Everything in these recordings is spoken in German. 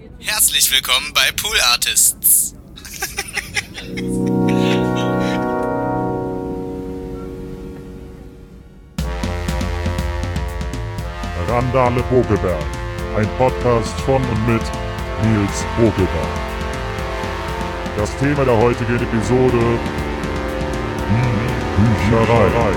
Herzlich willkommen bei Pool Artists. Randale Bogelberg, ein Podcast von und mit Nils Bogelberg. Das Thema der heutigen Episode: Bücherei.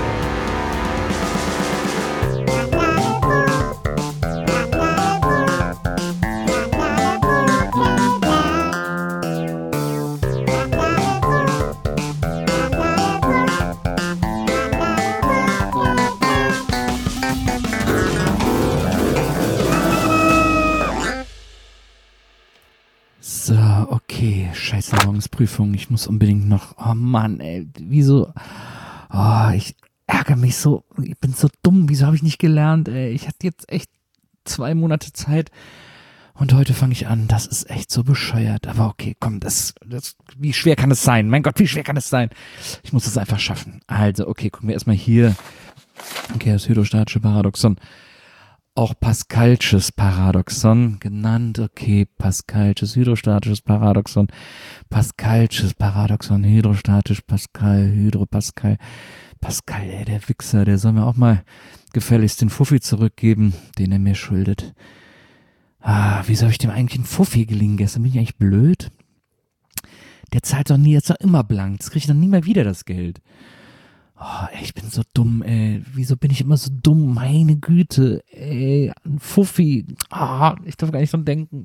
So, okay, scheiße, morgens Prüfung, ich muss unbedingt noch, oh Mann, ey, wieso, ich ärgere mich so, ich bin so dumm, wieso habe ich nicht gelernt, ey, ich hatte jetzt echt 2 Monate Zeit und heute fange ich an, das ist echt so bescheuert, aber okay, komm, wie schwer kann es sein, mein Gott, wie schwer kann es sein, ich muss es einfach schaffen, also, okay, gucken wir erstmal hier, okay, das hydrostatische Paradoxon, auch Pascalsches Paradoxon genannt. Okay, Pascalsches hydrostatisches Paradoxon, Pascalsches Paradoxon, hydrostatisch, Pascal, Hydropascal. Pascal, ey, der Wichser, der soll mir auch mal gefälligst den Fuffi zurückgeben, den er mir schuldet. Wieso habe ich dem eigentlich einen Fuffi geliehen gestern? Bin ich eigentlich blöd? Der zahlt doch nie, jetzt doch immer blank. Jetzt kriege ich dann nie mehr wieder das Geld. Ey, ich bin so dumm, ey. Wieso bin ich immer so dumm? Meine Güte, ey. Ein Fuffi. Ich darf gar nicht dran denken.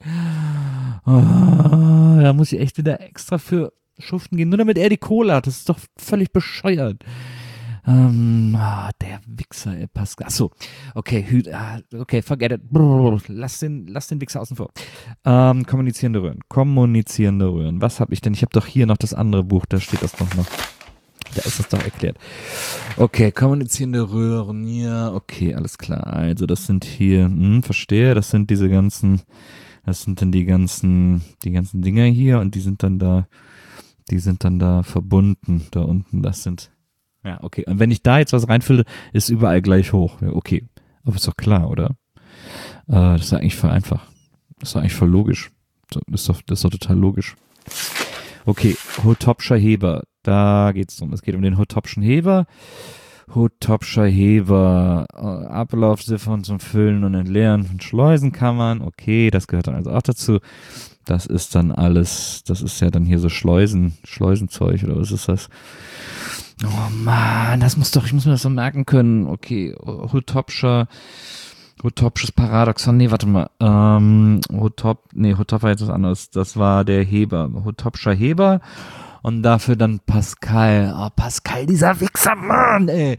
Da muss ich echt wieder extra für schuften gehen. Nur damit er die Kohle hat. Das ist doch völlig bescheuert. Der Wichser, ey, Pascal. Achso, okay, forget it. Lass den Wichser außen vor. Kommunizierende Röhren. Was habe ich denn? Ich habe doch hier noch das andere Buch, da steht das doch noch. Da ist das doch erklärt. Okay, kommunizierende Röhren, ja, okay, alles klar. Also das sind hier, verstehe, das sind die ganzen Dinger hier und die sind dann da verbunden, da unten, das sind, ja, okay. Und wenn ich da jetzt was reinfülle, ist überall gleich hoch. Ja, okay. Aber ist doch klar, oder? Das ist eigentlich voll einfach. Das ist doch eigentlich voll logisch. Das ist doch total logisch. Okay, Hotopscher Heber, da geht's drum. Es geht um den Hotopschen Heber. Hotopscher Heber, Ablaufsiphon zum Füllen und Entleeren von Schleusenkammern. Okay, das gehört dann also auch dazu. Das ist dann alles, das ist ja dann hier so Schleusenzeug oder was ist das? Oh man, ich muss mir das so merken können. Okay, Hotopsches Paradoxon, nee, warte mal, Hotop war jetzt was anderes, das war der Heber, Hotopscher Heber und dafür dann Pascal, Pascal, dieser Wichser, Mann, ey,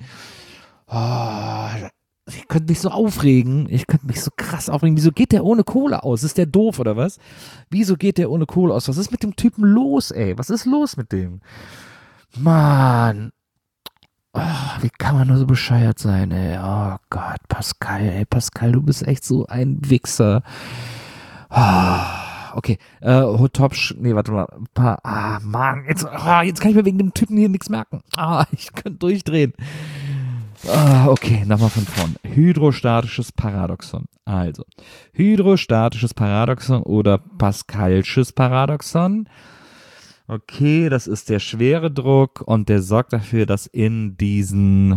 ich könnte mich so krass aufregen, wieso geht der ohne Kohle aus, ist der doof oder was, wieso geht der ohne Kohle aus, was ist mit dem Typen los, ey, was ist los mit dem, Mann. Wie kann man nur so bescheuert sein, ey? Oh Gott, Pascal, du bist echt so ein Wichser. Okay, Hotopsch, nee, warte mal. Mann, jetzt kann ich mir wegen dem Typen hier nichts merken. Ich könnte durchdrehen. Okay, nochmal von vorn. Hydrostatisches Paradoxon. Also, hydrostatisches Paradoxon oder Pascalsches Paradoxon. Okay, das ist der schwere Druck und der sorgt dafür, dass in diesen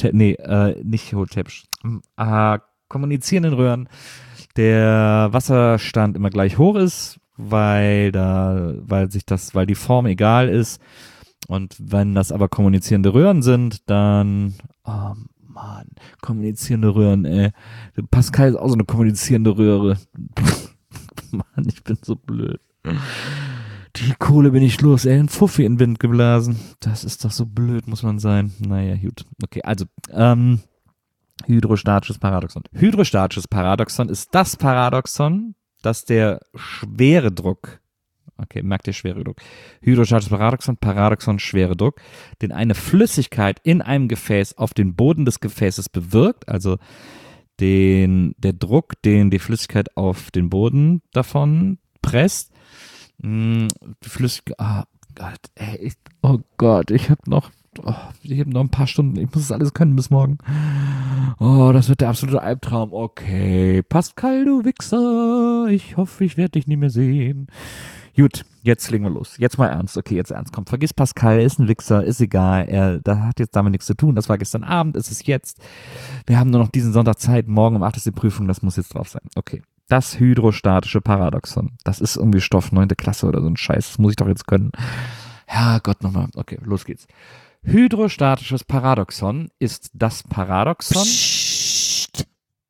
kommunizierenden Röhren der Wasserstand immer gleich hoch ist, weil die Form egal ist. Und wenn das aber kommunizierende Röhren sind, dann, kommunizierende Röhren, ey. Pascal ist auch so eine kommunizierende Röhre. Mann, ich bin so blöd. Die Kohle bin ich los, ein Fuffi in den Wind geblasen. Das ist doch so blöd, muss man sein. Naja, gut. Okay, also, hydrostatisches Paradoxon. Hydrostatisches Paradoxon ist das Paradoxon, dass der schwere Druck, okay, merkt ihr schwere Druck, hydrostatisches Paradoxon, schwere Druck, den eine Flüssigkeit in einem Gefäß auf den Boden des Gefäßes bewirkt, also der Druck, den die Flüssigkeit auf den Boden davon presst, Flüssigkeit, oh Gott, ich habe noch ich habe noch ein paar Stunden, ich muss das alles können bis morgen. Oh, das wird der absolute Albtraum. Okay, Pascal, du Wichser, ich hoffe, ich werde dich nie mehr sehen. Gut, jetzt legen wir los. Jetzt mal ernst. Okay, jetzt ernst. Komm, vergiss Pascal, er ist ein Wichser, ist egal. Da hat jetzt damit nichts zu tun. Das war gestern Abend, ist es jetzt. Wir haben nur noch diesen Sonntag Zeit. Morgen um 8 ist die Prüfung, das muss jetzt drauf sein. Okay. Das hydrostatische Paradoxon. Das ist irgendwie Stoff 9. Klasse oder so ein Scheiß. Das muss ich doch jetzt können. Herrgott nochmal. Okay, los geht's. Hydrostatisches Paradoxon ist das Paradoxon. Psst.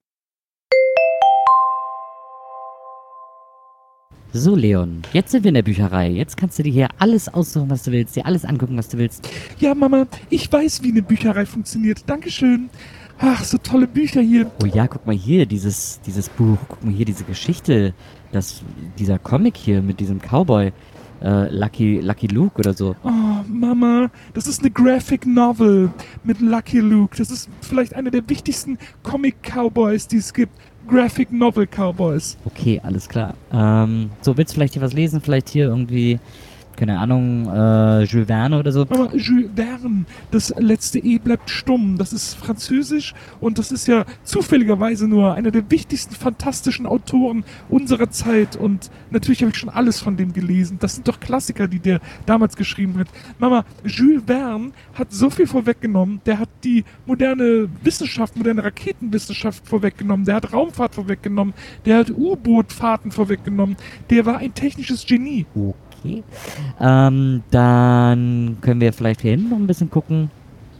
So, Leon, jetzt sind wir in der Bücherei. Jetzt kannst du dir hier alles aussuchen, was du willst, dir alles angucken, was du willst. Ja, Mama, ich weiß, wie eine Bücherei funktioniert. Dankeschön. Ach, so tolle Bücher hier. Oh ja, guck mal hier, dieses Buch. Guck mal hier, diese Geschichte. Dieser Comic hier mit diesem Cowboy. Lucky Luke oder so. Oh, Mama, das ist eine Graphic Novel mit Lucky Luke. Das ist vielleicht einer der wichtigsten Comic-Cowboys, die es gibt. Graphic Novel Cowboys. Okay, alles klar. So, willst du vielleicht hier was lesen? Vielleicht hier irgendwie, keine Ahnung, Jules Verne oder so? Mama, Jules Verne, das letzte E bleibt stumm. Das ist französisch und das ist ja zufälligerweise nur einer der wichtigsten, fantastischen Autoren unserer Zeit. Und natürlich habe ich schon alles von dem gelesen. Das sind doch Klassiker, die der damals geschrieben hat. Mama, Jules Verne hat so viel vorweggenommen. Der hat die moderne Wissenschaft, moderne Raketenwissenschaft vorweggenommen. Der hat Raumfahrt vorweggenommen. Der hat U-Boot-Fahrten vorweggenommen. Der war ein technisches Genie. Okay. Dann können wir vielleicht hier hinten noch ein bisschen gucken.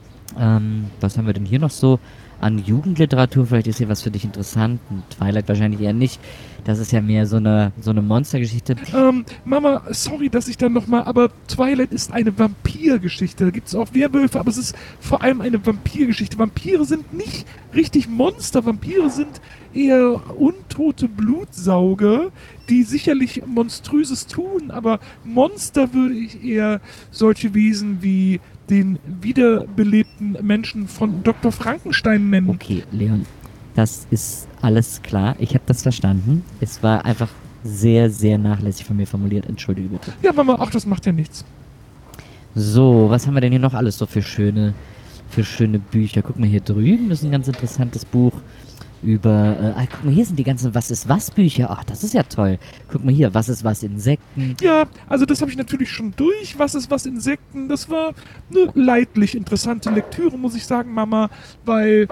Was haben wir denn hier noch so an Jugendliteratur? Vielleicht ist hier was für dich interessant. Twilight wahrscheinlich eher nicht. Das ist ja mehr so eine Monstergeschichte. Mama, sorry, dass ich dann nochmal, aber Twilight ist eine Vampirgeschichte. Da gibt es auch Werwölfe, aber es ist vor allem eine Vampirgeschichte. Vampire sind nicht richtig Monster. Vampire sind eher untote Blutsauger, die sicherlich Monströses tun, aber Monster würde ich eher solche Wesen wie den wiederbelebten Menschen von Dr. Frankenstein nennen. Okay, Leon, das ist alles klar. Ich habe das verstanden. Es war einfach sehr, sehr nachlässig von mir formuliert. Entschuldige bitte. Ja, Mama, ach, das macht ja nichts. So, was haben wir denn hier noch alles so für schöne Bücher? Guck mal hier drüben, das ist ein ganz interessantes Buch über, guck mal, hier sind die ganzen Was-ist-was-Bücher. Ach, das ist ja toll. Guck mal hier, Was-ist-was-Insekten. Ja, also das habe ich natürlich schon durch. Was ist was Insekten? Das war eine leidlich interessante Lektüre, muss ich sagen, Mama, weil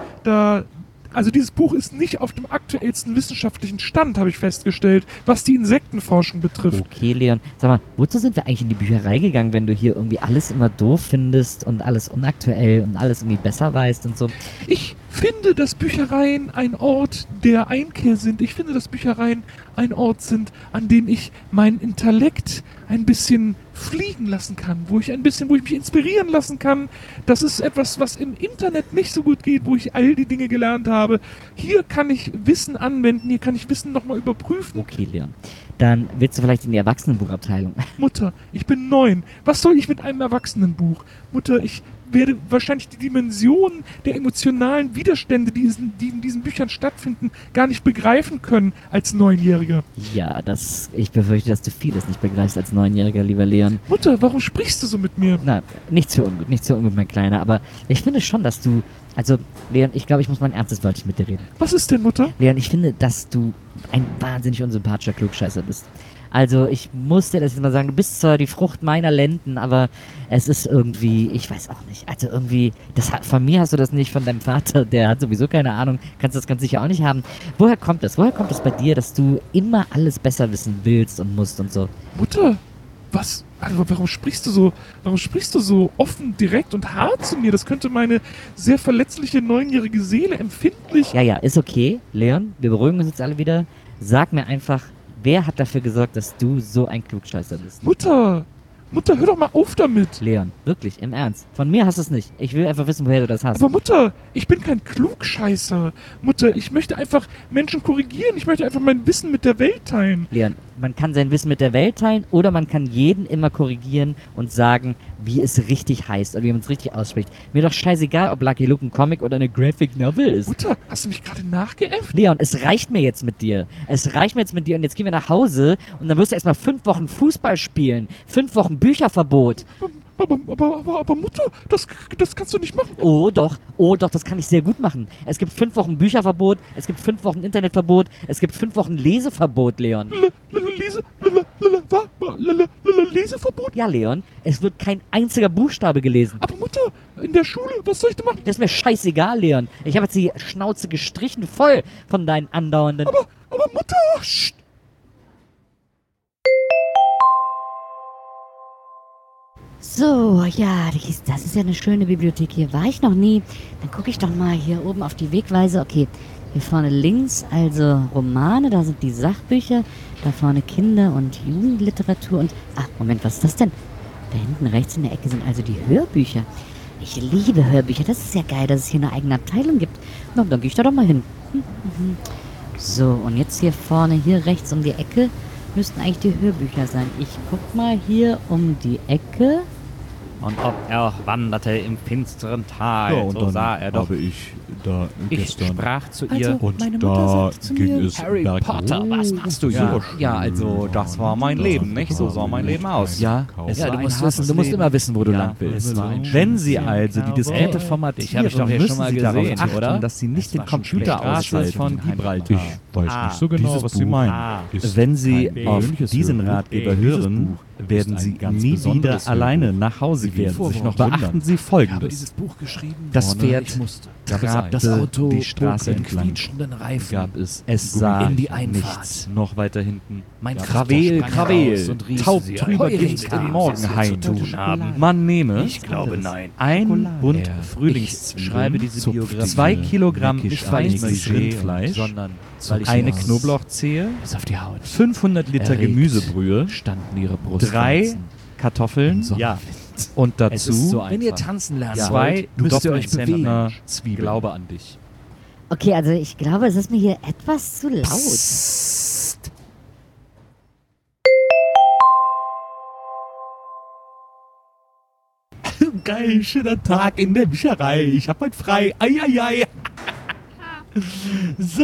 also dieses Buch ist nicht auf dem aktuellsten wissenschaftlichen Stand, habe ich festgestellt, was die Insektenforschung betrifft. Okay, Leon. Sag mal, wozu sind wir eigentlich in die Bücherei gegangen, wenn du hier irgendwie alles immer doof findest und alles unaktuell und alles irgendwie besser weißt und so? Ich finde, dass Büchereien ein Ort der Einkehr sind. Ich finde, dass Büchereien ein Ort sind, an dem ich meinen Intellekt ein bisschen fliegen lassen kann, wo ich mich inspirieren lassen kann. Das ist etwas, was im Internet nicht so gut geht, wo ich all die Dinge gelernt habe. Hier kann ich Wissen anwenden, hier kann ich Wissen nochmal überprüfen. Okay, Leon. Dann willst du vielleicht in die Erwachsenenbuchabteilung. Mutter, ich bin 9. Was soll ich mit einem Erwachsenenbuch? Mutter, ich werde wahrscheinlich die Dimension der emotionalen Widerstände, die in diesen Büchern stattfinden, gar nicht begreifen können als 9-Jähriger. Ja, ich befürchte, dass du vieles nicht begreifst als 9-Jähriger, lieber Leon. Mutter, warum sprichst du so mit mir? Na, nicht so ungut, mein Kleiner, aber ich finde schon, dass du, also, Leon, ich glaube, ich muss mal ein ernstes Wörtchen mit dir reden. Was ist denn, Mutter? Leon, ich finde, dass du ein wahnsinnig unsympathischer Klugscheißer bist. Also, ich muss dir das jetzt mal sagen, du bist zwar die Frucht meiner Lenden, aber es ist irgendwie, ich weiß auch nicht, also irgendwie, von mir hast du das nicht, von deinem Vater, der hat sowieso keine Ahnung, kannst das ganz sicher auch nicht haben. Woher kommt das? Woher kommt das bei dir, dass du immer alles besser wissen willst und musst und so? Mutter, was? Also, warum sprichst du so offen, direkt und hart zu mir? Das könnte meine sehr verletzliche 9-jährige Seele empfindlich... Ja, ist okay, Leon, wir beruhigen uns jetzt alle wieder. Sag mir einfach, wer hat dafür gesorgt, dass du so ein Klugscheißer bist? Mutter, hör doch mal auf damit. Leon, wirklich, im Ernst. Von mir hast du es nicht. Ich will einfach wissen, woher du das hast. Aber Mutter, ich bin kein Klugscheißer. Mutter, ich möchte einfach Menschen korrigieren. Ich möchte einfach mein Wissen mit der Welt teilen. Leon, man kann sein Wissen mit der Welt teilen oder man kann jeden immer korrigieren und sagen, wie es richtig heißt oder wie man es richtig ausspricht. Mir doch scheißegal, ob Lucky Luke ein Comic oder eine Graphic Novel ist. Mutter, hast du mich gerade nachgeäfft? Leon, es reicht mir jetzt mit dir. Und jetzt gehen wir nach Hause und dann wirst du erstmal 5 Wochen Fußball spielen. 5 Wochen Bücherverbot. Aber Mutter, das kannst du nicht machen. Oh doch, das kann ich sehr gut machen. Es gibt 5 Wochen Bücherverbot, es gibt 5 Wochen Internetverbot, es gibt 5 Wochen Leseverbot, Leon. Leseverbot? Ja, Leon, es wird kein einziger Buchstabe gelesen. Aber Mutter, in der Schule, was soll ich denn machen? Das ist mir scheißegal, Leon. Ich habe jetzt die Schnauze gestrichen voll von deinen andauernden... Aber Mutter, Psst. So, ja, das ist ja eine schöne Bibliothek. Hier war ich noch nie. Dann gucke ich doch mal hier oben auf die Wegweise. Okay, hier vorne links also Romane, da sind die Sachbücher. Da vorne Kinder- und Jugendliteratur und... Moment, was ist das denn? Da hinten rechts in der Ecke sind also die Hörbücher. Ich liebe Hörbücher. Das ist ja geil, dass es hier eine eigene Abteilung gibt. Na, dann gehe ich da doch mal hin. So, und jetzt hier vorne, hier rechts um die Ecke, müssten eigentlich die Hörbücher sein. Ich guck mal hier um die Ecke. Und ob er wanderte im finsteren Tal, Ja, und so dann sah er doch. habe ich da Ich gestern... sprach zu Also, ihr, Und meine Mutter da sagte zu ging mir, es Harry bergab. Potter, was machst du Ja, hier? Ja, also das war mein Leben, nicht? So sah mein Leben aus. Ja, es ja, war du ein musst hartes wissen, du musst Leben. immer wissen, wo du Ja, lang willst. es war ein Wenn schönes Sie Leben. also die Diskette Jawohl. formatieren, Ich habe ich doch hier schon mal müssen Sie darauf gesehen, achten, oder? dass Sie nicht Es den war schon Computer schlecht. ausschalten von Gibraltar. Ich weiß Ah, nicht so genau, Dieses was Sie Buch meinen. Wenn Sie kein auf gewöhnliches diesen Hörbuch. Ratgeber Dieses hören, Buch werden ist Sie ein ganz nie wieder besonderes alleine Hörbuch. nach Hause Sie werden gehen. sich noch Beachten wundern. Sie Ich habe Folgendes. dieses Buch geschrieben. Das Vorne, Pferd ich musste. trabte Das Auto die Straße bog in entlang. quietschenden Reifen. Gab es sah in die Einfahrt. nichts. Noch weiter hinten. Mein Krawel, Tochter sprang Krawel, heraus und rief, taub sie drüber heulen ging's Sie, den was Morgenhain. Sie zu tun haben. Man nehme Ich glaube, nein. ein Bund Er Frühlingszwiebeln, schreibe diese Biografie 2 Kilogramm nicht, weil ich feinstes sie sehe, Rindfleisch, sondern weil ich eine es Knoblauchzehe, Bis auf die Haut. 500 Liter Erregt Gemüsebrühe, standen ihre Brust. 3 Kartoffeln und dazu Es ist so Wenn ihr einfach. tanzen lernen 2 wollt, müsst ihr euch Doppelzentner bewegen. Zwiebeln. Glaube an dich. Okay, also ich glaube, es ist mir hier etwas zu laut. Psst. Geil, schöner Tag in der Bücherei. Ich hab heute frei. Eieiei. So,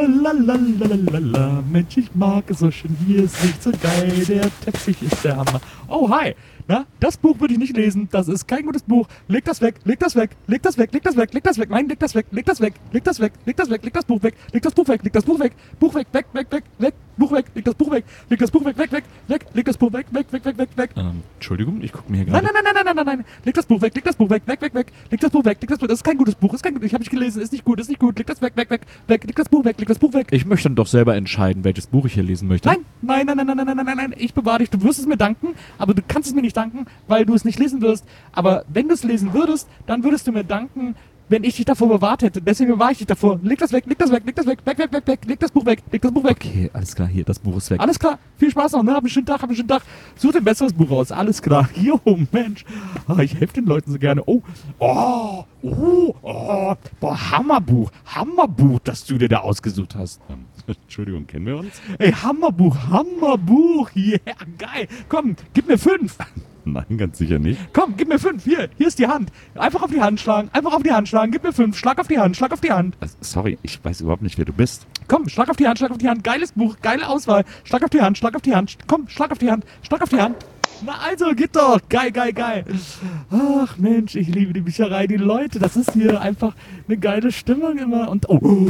la. Mensch, ich mag es so schön. Hier ist nicht so geil. Der Teppich ist der Hammer. Oh, hi. Na, das Buch würde ich nicht lesen. Das ist kein gutes Buch. Leg das weg, leg das weg, leg das weg, leg das weg, leg das weg. Nein, leg das weg, leg das weg, leg das weg, leg das weg, leg das Buch weg, leg das Buch weg, leg das Buch weg, Buch weg, weg, weg, weg, weg, Buch weg, leg das Buch weg, leg das Buch weg, weg, weg, weg, leg das Buch weg, weg, weg, weg, weg, weg. Entschuldigung, ich gucke mir hier Nein, gerade... nein. Leg das Buch weg, leg das Buch weg, weg, weg, weg. Leg das Buch weg, leg das Buch. Das ist kein gutes Buch, ist kein gutes. Ich habe nicht gelesen, ist nicht gut, ist nicht gut. Leg das weg, weg, weg, weg. Leg das Buch weg, leg das Buch weg. Ich möchte dann doch selber entscheiden, welches Buch ich hier lesen möchte. Nein. Ich bewahre dich. Du wirst es mir danken, aber du kannst es mir nicht danken, weil du es nicht lesen wirst. Aber wenn du es lesen würdest, dann würdest du mir danken, wenn ich dich davor bewahrt hätte. Deswegen bewahre ich dich davor. Leg das weg, leg das weg, leg das weg, weg, weg, weg, weg. Leg das Buch weg, leg das Buch weg. Okay, alles klar, hier, das Buch ist weg. Alles klar, viel Spaß noch, ne? Hab einen schönen Tag, Such dir ein besseres Buch aus, alles klar. Jo, Mensch. Ich helfe den Leuten so gerne. Boah, Hammerbuch, das du dir da ausgesucht hast. Entschuldigung, kennen wir uns? Ey, Hammerbuch, yeah, geil. Komm, gib mir 5. Nein, ganz sicher nicht. Komm, gib mir 5. Hier ist die Hand. Einfach auf die Hand schlagen, gib mir 5. Schlag auf die Hand. Sorry, ich weiß überhaupt nicht, wer du bist. Komm, schlag auf die Hand. Geiles Buch, geile Auswahl. Schlag auf die Hand. Komm, schlag auf die Hand. Na also, geht doch. Geil. Ach Mensch, ich liebe die Bücherei, die Leute. Das ist hier einfach eine geile Stimmung immer. Und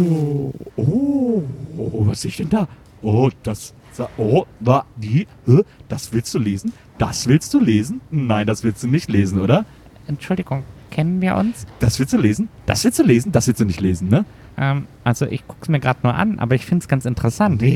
was sehe ich denn da? Das willst du lesen? Das willst du lesen? Nein, das willst du nicht lesen, oder? Entschuldigung, kennen wir uns? Das willst du lesen? Das willst du nicht lesen, ne? Also ich guck's mir gerade nur an, aber ich find's ganz interessant. Nee,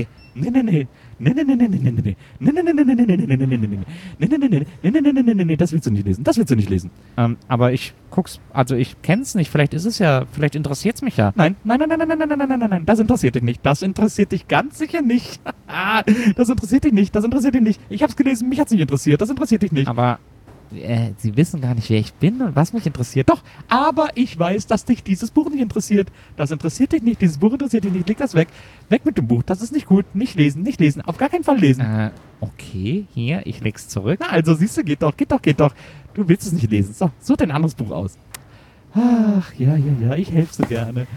das willst du nicht lesen. Aber ich guck's, also ich kenn's nicht, vielleicht interessiert's mich ja. Nein, das interessiert dich nicht. Das interessiert dich ganz sicher nicht. Das interessiert dich nicht. Ich hab's gelesen, mich hat's nicht interessiert. Das interessiert dich nicht. Aber Sie wissen gar nicht, wer ich bin und was mich interessiert. Doch, aber ich weiß, dass dich dieses Buch nicht interessiert. Das interessiert dich nicht, dieses Buch interessiert dich nicht. Leg das weg. Weg mit dem Buch, das ist nicht gut. Nicht lesen. Auf gar keinen Fall lesen. Okay, hier, ich leg's zurück. Na also, siehst du, geht doch. Du willst es nicht lesen. So, such dir ein anderes Buch aus. Ach, ja, ich helfe so gerne.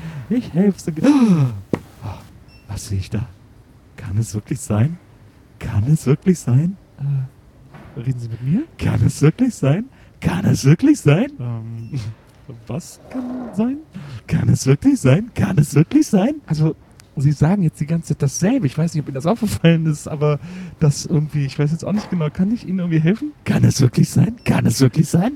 Was sehe ich da? Kann es wirklich sein? Reden Sie mit mir? Kann es wirklich sein? Kann es wirklich sein? Was kann sein? Kann es wirklich sein? Kann es wirklich sein? Also, Sie sagen jetzt die ganze Zeit dasselbe. Ich weiß nicht, ob Ihnen das aufgefallen ist, aber das irgendwie, ich weiß jetzt auch nicht genau. Kann ich Ihnen irgendwie helfen? Kann es wirklich sein? Kann es wirklich sein?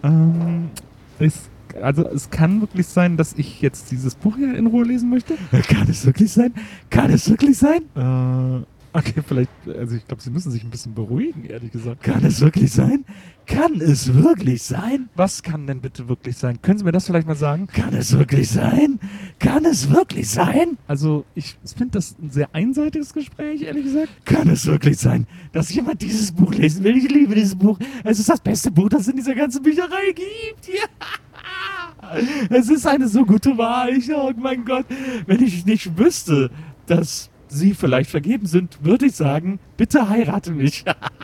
Es kann wirklich sein, dass ich jetzt dieses Buch hier in Ruhe lesen möchte. Kann es wirklich sein? Kann es wirklich sein? Okay, vielleicht, also ich glaube, Sie müssen sich ein bisschen beruhigen, ehrlich gesagt. Kann es wirklich sein? Kann es wirklich sein? Was kann denn bitte wirklich sein? Können Sie mir das vielleicht mal sagen? Kann es wirklich sein? Kann es wirklich sein? Also, ich finde das ein sehr einseitiges Gespräch, ehrlich gesagt. Kann es wirklich sein, dass jemand dieses Buch lesen will? Ich liebe dieses Buch. Es ist das beste Buch, das es in dieser ganzen Bücherei gibt. Ja. Es ist eine so gute Wahl. Oh mein Gott, wenn ich nicht wüsste, dass Sie vielleicht vergeben sind, würde ich sagen, bitte heirate mich.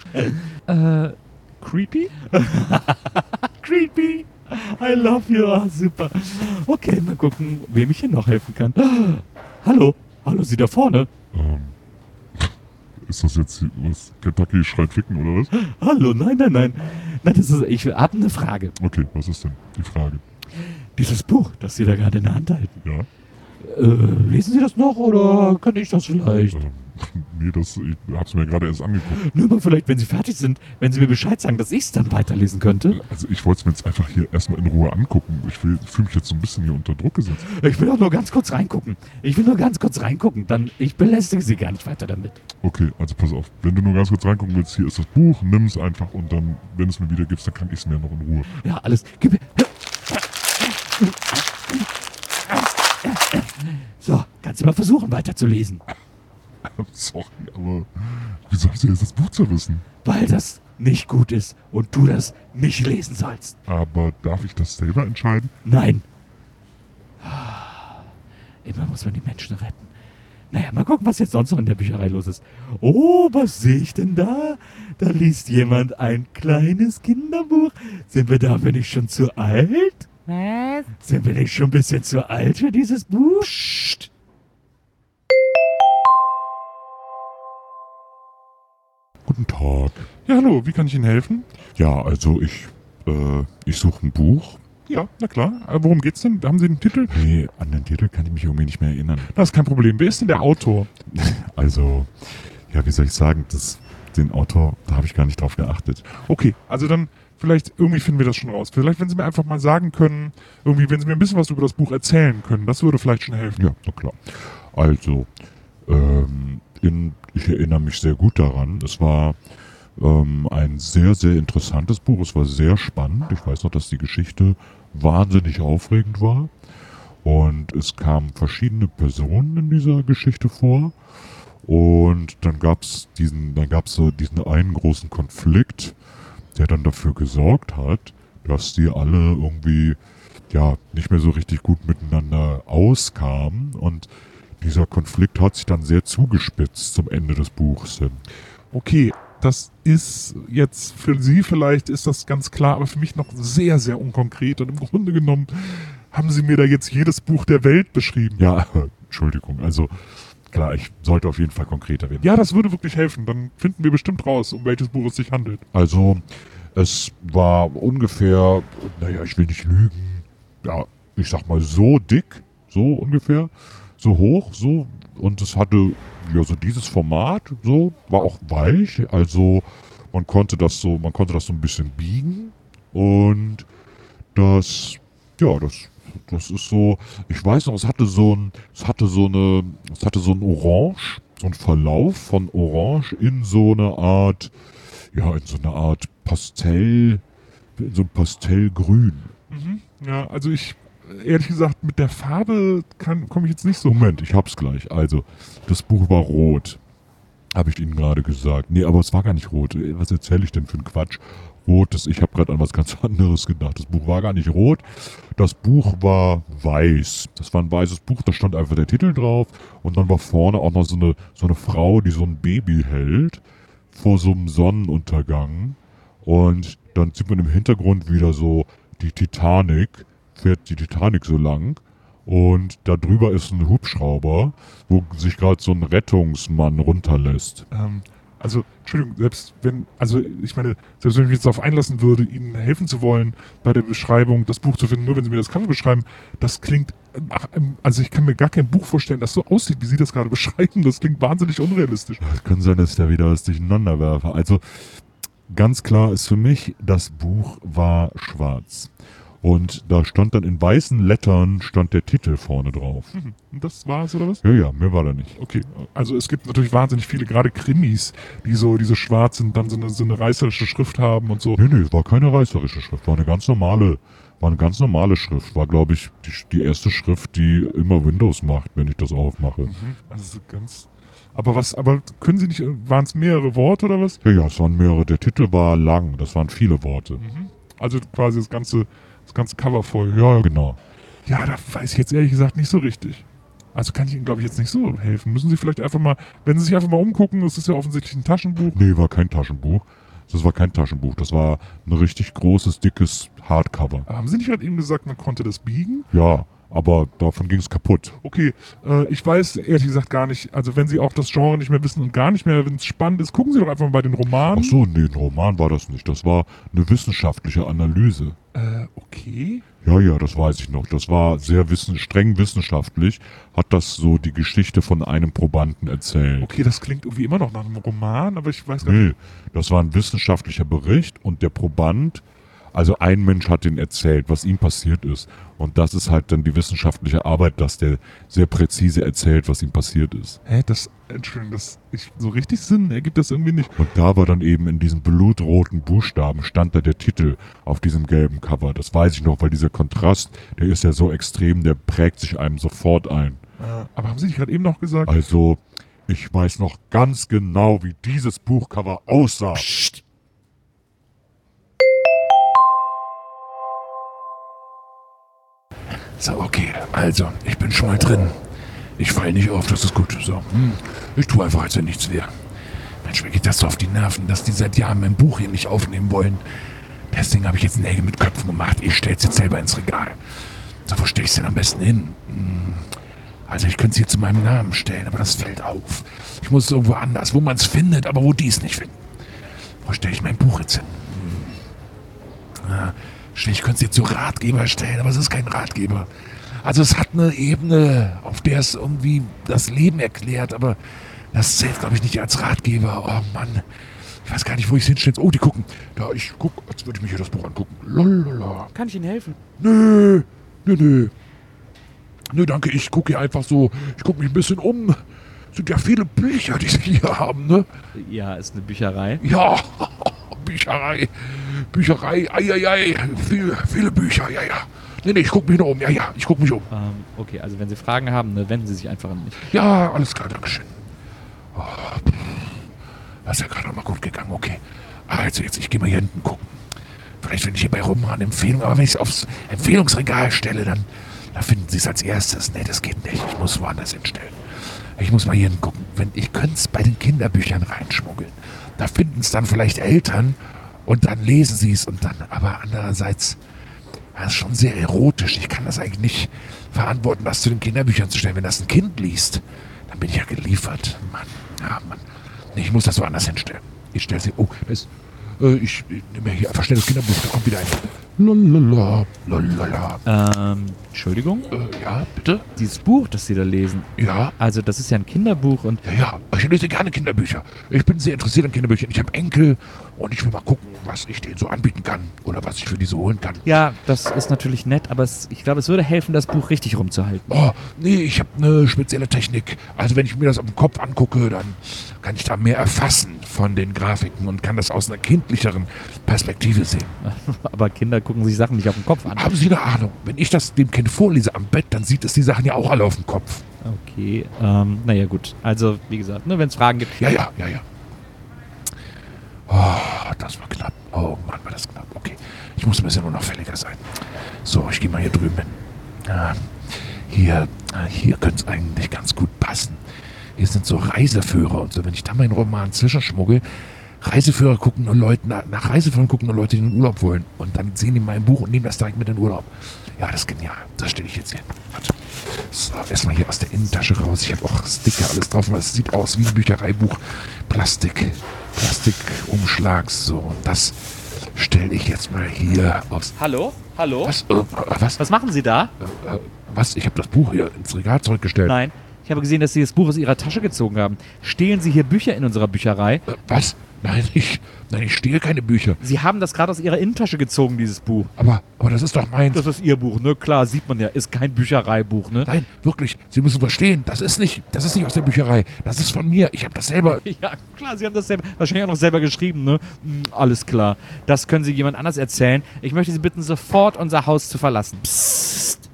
Creepy? Creepy. I love you. Oh, super. Okay, mal gucken, wem ich hier noch helfen kann. Hallo. Hallo, Sie da vorne. Ist das jetzt was? Kentucky schreit ficken oder was? Hallo, nein. Nein, ich habe eine Frage. Okay, was ist denn die Frage? Dieses Buch, das Sie da gerade in der Hand halten. Ja? Lesen Sie das noch oder kann ich das vielleicht? Nee, ich hab's mir gerade erst angeguckt. Nur mal vielleicht, wenn Sie fertig sind, wenn Sie mir Bescheid sagen, dass ich es dann weiterlesen könnte. Also ich wollte es mir jetzt einfach hier erstmal in Ruhe angucken. Ich fühle mich jetzt so ein bisschen hier unter Druck gesetzt. Ich will auch nur ganz kurz reingucken. Dann, ich belästige Sie gar nicht weiter damit. Okay, also pass auf. Wenn du nur ganz kurz reingucken willst, hier ist das Buch, nimm es einfach und dann, wenn du es mir wieder gibst, dann kann ich es mir noch in Ruhe. Ja, alles. Gib mir. So, kannst du mal versuchen, weiterzulesen. Sorry, aber wieso hast du jetzt das Buch zerrissen? Weil das nicht gut ist und du das nicht lesen sollst. Aber darf ich das selber entscheiden? Nein. Immer muss man die Menschen retten. Naja, mal gucken, was jetzt sonst noch in der Bücherei los ist. Oh, was sehe ich denn da? Da liest jemand ein kleines Kinderbuch. Sind wir dafür nicht schon zu alt? Was? Sind wir nicht schon ein bisschen zu alt für dieses Buch? Psst. Guten Tag. Ja, hallo, wie kann ich Ihnen helfen? Ja, also ich suche ein Buch. Ja, na klar. Worum geht's denn? Haben Sie den Titel? Nee, an den Titel kann ich mich irgendwie nicht mehr erinnern. Das ist kein Problem. Wer ist denn der Autor? Also, ja, wie soll ich sagen, den Autor, da habe ich gar nicht drauf geachtet. Okay, also dann vielleicht irgendwie finden wir das schon raus. Vielleicht, wenn Sie mir einfach mal sagen können, irgendwie, wenn Sie mir ein bisschen was über das Buch erzählen können, das würde vielleicht schon helfen. Ja, na klar. Also, ich erinnere mich sehr gut daran. Es war ein sehr, sehr interessantes Buch. Es war sehr spannend. Ich weiß noch, dass die Geschichte wahnsinnig aufregend war. Und es kamen verschiedene Personen in dieser Geschichte vor. Und dann gab's so diesen einen großen Konflikt, der dann dafür gesorgt hat, dass die alle irgendwie ja nicht mehr so richtig gut miteinander auskamen. Und dieser Konflikt hat sich dann sehr zugespitzt zum Ende des Buchs hin. Okay, das ist jetzt für Sie vielleicht ist das ganz klar, aber für mich noch sehr, sehr unkonkret. Und im Grunde genommen haben Sie mir da jetzt jedes Buch der Welt beschrieben. Ja, Entschuldigung, also klar, ich sollte auf jeden Fall konkreter werden. Ja, das würde wirklich helfen. Dann finden wir bestimmt raus, um welches Buch es sich handelt. Also, es war ungefähr, naja, ich will nicht lügen, ja, ich sag mal so dick, so ungefähr, so hoch, so, und es hatte ja so dieses Format, so, war auch weich, also man konnte das so ein bisschen biegen und das ist so, ich weiß noch, es hatte so ein Orange, so ein Verlauf von Orange in so eine Art Pastell, in so ein Pastellgrün. Ja, also ehrlich gesagt, mit der Farbe komme ich jetzt nicht so. Moment, ich hab's gleich. Also, das Buch war rot. Habe ich Ihnen gerade gesagt. Nee, aber es war gar nicht rot. Was erzähle ich denn für einen Quatsch? Ich habe gerade an was ganz anderes gedacht. Das Buch war gar nicht rot. Das Buch war weiß. Das war ein weißes Buch, da stand einfach der Titel drauf. Und dann war vorne auch noch so eine Frau, die so ein Baby hält vor so einem Sonnenuntergang. Und dann sieht man im Hintergrund wieder so die Titanic, fährt die Titanic so lang. Und da drüber ist ein Hubschrauber, wo sich gerade so ein Rettungsmann runterlässt. Also, Entschuldigung, selbst wenn ich mich jetzt darauf einlassen würde, Ihnen helfen zu wollen, bei der Beschreibung das Buch zu finden, nur wenn Sie mir das Cover beschreiben, das klingt, also ich kann mir gar kein Buch vorstellen, das so aussieht, wie Sie das gerade beschreiben. Das klingt wahnsinnig unrealistisch. Es kann sein, dass ich da wieder was durcheinander werfe. Also, ganz klar ist für mich, das Buch war schwarz. Und da stand dann in weißen Lettern, stand der Titel vorne drauf. Und das war's, oder was? Ja, mehr war da nicht. Okay, also es gibt natürlich wahnsinnig viele, gerade Krimis, die so diese schwarzen, dann so eine reißerische Schrift haben und so. Nee, es war keine reißerische Schrift, war eine ganz normale Schrift. War, glaube ich, die erste Schrift, die immer Windows macht, wenn ich das aufmache. Also ganz... Aber können Sie nicht, waren es mehrere Worte oder was? Ja, es waren mehrere. Der Titel war lang, das waren viele Worte. Also quasi das ganze Cover voll. Ja, genau. Ja, da weiß ich jetzt ehrlich gesagt nicht so richtig. Also kann ich Ihnen, glaube ich, jetzt nicht so helfen. Müssen Sie vielleicht einfach mal, wenn Sie sich einfach mal umgucken, das ist ja offensichtlich ein Taschenbuch. Nee, war kein Taschenbuch. Das war kein Taschenbuch. Das war ein richtig großes, dickes Hardcover. Haben Sie nicht gerade eben gesagt, man konnte das biegen? Ja, aber davon ging es kaputt. Okay, ich weiß ehrlich gesagt gar nicht, also wenn Sie auch das Genre nicht mehr wissen und gar nicht mehr, wenn es spannend ist, gucken Sie doch einfach mal bei den Romanen. Ach so, nee, ein Roman war das nicht. Das war eine wissenschaftliche Analyse. Okay. Ja, das weiß ich noch. Das war sehr streng wissenschaftlich, hat das so die Geschichte von einem Probanden erzählt. Okay, das klingt irgendwie immer noch nach einem Roman, aber ich weiß gar nicht. Nee, das war ein wissenschaftlicher Bericht und der Proband, also ein Mensch hat den erzählt, was ihm passiert ist. Und das ist halt dann die wissenschaftliche Arbeit, dass der sehr präzise erzählt, was ihm passiert ist. Entschuldigung, so richtig Sinn ergibt das irgendwie nicht. Und da war dann eben in diesen blutroten Buchstaben stand da der Titel auf diesem gelben Cover. Das weiß ich noch, weil dieser Kontrast, der ist ja so extrem, der prägt sich einem sofort ein. Aber haben Sie nicht gerade eben noch gesagt? Also, ich weiß noch ganz genau, wie dieses Buchcover aussah. Psst. So, okay, also, ich bin schon mal drin. Ich falle nicht auf, das ist gut. So, ich tue einfach, als wenn nichts wäre. Mensch, mir geht das so auf die Nerven, dass die seit Jahren mein Buch hier nicht aufnehmen wollen. Deswegen habe ich jetzt Nägel mit Köpfen gemacht. Ich stell's jetzt selber ins Regal. So, wo stelle ich es denn am besten hin? Also, ich könnte es hier zu meinem Namen stellen, aber das fällt auf. Ich muss es irgendwo anders, wo man es findet, aber wo die es nicht finden. Wo stelle ich mein Buch jetzt hin? Ich könnte es jetzt zu Ratgeber stellen, aber es ist kein Ratgeber. Also es hat eine Ebene, auf der es irgendwie das Leben erklärt, aber das zählt, glaube ich, nicht als Ratgeber. Oh Mann, ich weiß gar nicht, wo ich es hinstelle. Oh, die gucken. Da, ich gucke, als würde ich mir hier das Buch angucken. Lalala. Kann ich Ihnen helfen? Nö. Nö, danke, ich gucke hier einfach so. Ich gucke mich ein bisschen um. Es sind ja viele Bücher, die Sie hier haben, ne? Ja, ist eine Bücherei. Ja, Bücherei, ei. Viele Bücher, ja. Nee, ich gucke mich nur um, ja, ich gucke mich um. Okay, also wenn Sie Fragen haben, ne, wenden Sie sich einfach an mich. Ja, alles klar, dankeschön. Oh, das ist ja gerade noch mal gut gegangen, okay. Also jetzt, ich gehe mal hier hinten gucken. Vielleicht finde ich hier bei Roman Empfehlungen, aber wenn ich es aufs Empfehlungsregal stelle, dann finden Sie es als erstes. Nee, das geht nicht, ich muss woanders hinstellen. Ich muss mal hier hingucken. Ich könnte es bei den Kinderbüchern reinschmuggeln. Da finden es dann vielleicht Eltern und dann lesen sie es und dann, aber andererseits, das ist schon sehr erotisch. Ich kann das eigentlich nicht verantworten, das zu den Kinderbüchern zu stellen. Wenn das ein Kind liest, dann bin ich ja geliefert. Mann. Nee, ich muss das woanders hinstellen. Ich stelle sie, ich nehme hier, verstell das Kinderbuch, da kommt wieder ein. Lalala. Entschuldigung? Ja, bitte? Dieses Buch, das Sie da lesen. Ja. Also, das ist ja ein Kinderbuch und... Ja, ich lese gerne Kinderbücher. Ich bin sehr interessiert an Kinderbüchern. Ich habe Enkel und ich will mal gucken, was ich denen so anbieten kann oder was ich für die so holen kann. Ja, das ist natürlich nett, aber ich glaube, es würde helfen, das Buch richtig rumzuhalten. Oh, nee, ich habe eine spezielle Technik. Also wenn ich mir das auf dem Kopf angucke, dann kann ich da mehr erfassen von den Grafiken und kann das aus einer kindlicheren Perspektive sehen. Aber Kinder gucken sich Sachen nicht auf den Kopf an. Haben Sie eine Ahnung? Wenn ich das dem Kind vorlese am Bett, dann sieht es die Sachen ja auch alle auf dem Kopf. Okay, naja gut. Also, wie gesagt, ne, wenn es Fragen gibt... Ja. Oh, das war knapp. Oh Mann, war das knapp. Okay, ich muss ein bisschen unauffälliger sein. So, ich gehe mal hier drüben hin. Hier könnte es eigentlich ganz gut passen. Hier sind so Reiseführer und so. Wenn ich da meinen Roman zwischenschmuggel, Reiseführer gucken nur Leute, nach Reiseführern gucken nur Leute, die in den Urlaub wollen. Und dann sehen die mein Buch und nehmen das direkt mit in den Urlaub. Ja, das ist genial. Das stelle ich jetzt hier. Warte. So, erstmal hier aus der Innentasche raus. Ich habe auch Sticker, alles drauf. Es sieht aus wie ein Büchereibuch. Plastikumschlag. So, und das stelle ich jetzt mal hier aus. Hallo? Hallo? Was? Was? Was machen Sie da? Was? Ich habe das Buch hier ins Regal zurückgestellt. Nein, ich habe gesehen, dass Sie das Buch aus Ihrer Tasche gezogen haben. Stehlen Sie hier Bücher in unserer Bücherei? Was? Nein, ich stehle keine Bücher. Sie haben das gerade aus Ihrer Innentasche gezogen, dieses Buch. Aber das ist doch meins. Das ist Ihr Buch, ne? Klar, sieht man ja. Ist kein Büchereibuch, ne? Nein, wirklich. Sie müssen verstehen, das ist nicht aus der Bücherei. Das ist von mir. Ich habe das selber. Ja, klar, Sie haben das selber, wahrscheinlich auch noch selber geschrieben, ne? Alles klar. Das können Sie jemand anders erzählen. Ich möchte Sie bitten, sofort unser Haus zu verlassen. Psst.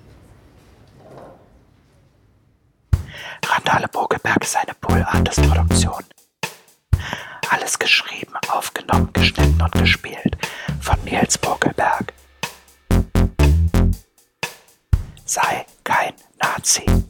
Randale Bogelberg ist eine Pool Artist Produktion. Alles geschrieben, aufgenommen, geschnitten und gespielt von Nils Bogelberg. Sei kein Nazi.